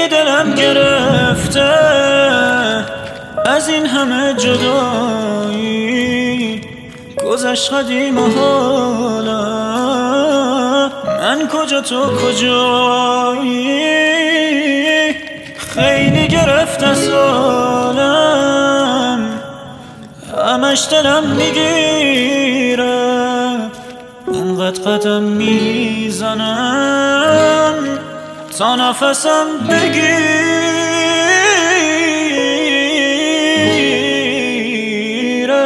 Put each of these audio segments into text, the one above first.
خیلی دلم گرفته از این همه جدایی، گذشت قدیم و حالا من کجا تو کجایی. خیلی گرفته سالم، همش دلم میگیره، انقدر قدم میزنم تا نفسم بگیره.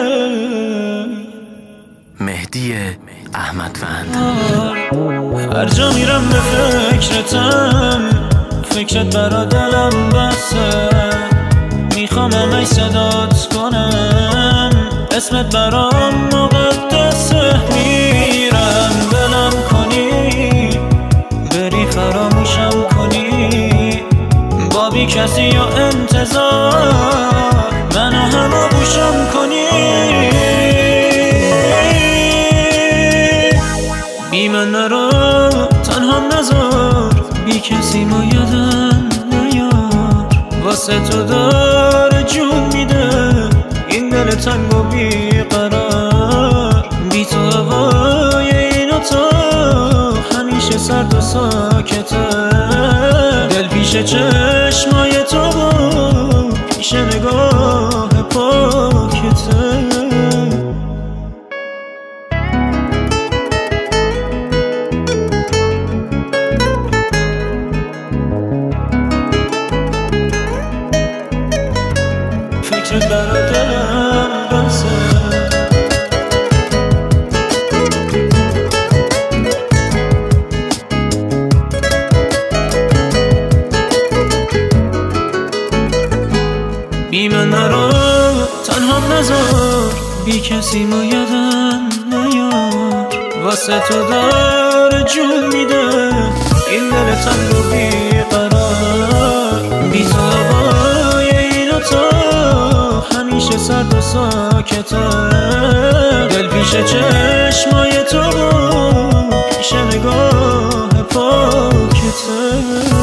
مهدی احمدوند. هر جا میرم به فکرتم، فکرت برا دلم بسه، میخوام همه صدات کنم، اسمت برام مقدسه. میرم بلم کنی، بری فراموشم کنی، با بی کسی یا انتظار منو همه بوشم کنی. بی من نرو تنها نذار، بی کسی ما یادم نیار، واسه تو داره جون میده این دل تنگ و بی قرار. بی تو هوای این اتاق همیشه سرد و ساکته، دل پیش چشمای تو و پیش نگاه پاکته. فکرت برا دلم بسه، بی من نرو تنها نذار، بی کسی ما یادم نیار، واسه تو داره جون میده این دل تنگ و بی قرار. بی تو هوای این اتاق همیشه سرد و ساکته، دل پیش چشمای تو و پیش نگاه پاکته.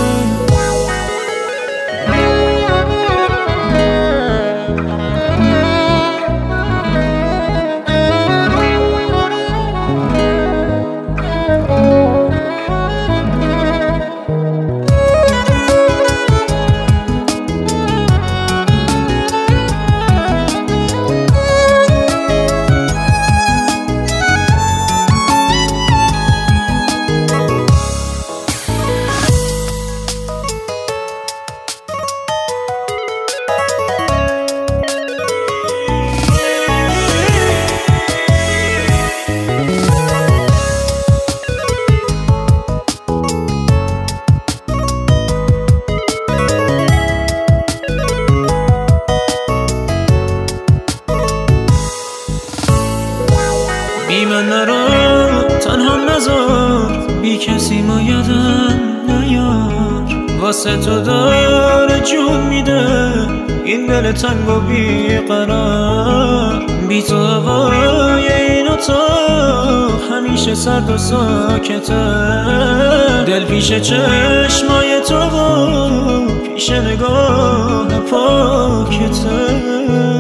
بی من نرو تنها نذار، بی کسی ما یادم نیار، واسه تو داره جون میده این دل تنگ و بی قرار. بی تو هوای این اتاق همیشه سرد و ساکته، دل پیش چشمای تو و پیش نگاه پاکته.